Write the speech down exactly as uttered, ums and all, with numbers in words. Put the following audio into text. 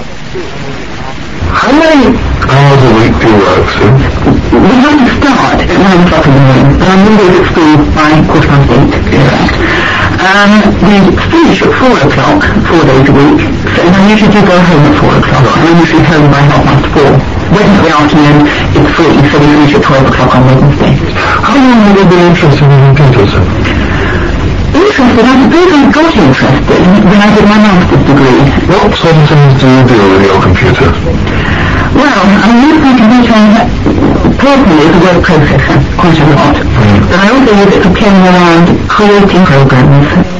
How many hours a week do you work, Sue? We have to start at nine o'clock in the morning, but I'm Mondays at school by quarter past eight. Yeah. Um, we finish at four o'clock, four days a week, so, and I usually do go home at four o'clock. Right. I'm usually home by half past four. Wednesday afternoon is free, so we finish at twelve o'clock on Wednesday. How long have you been interested in computers? Interested? I suppose I got interested when I did my master's degree. What sort of things do you do with your computer? Well, I use my computer personally as a word processor quite a lot, mm. but I also use it for playing around, creating programs.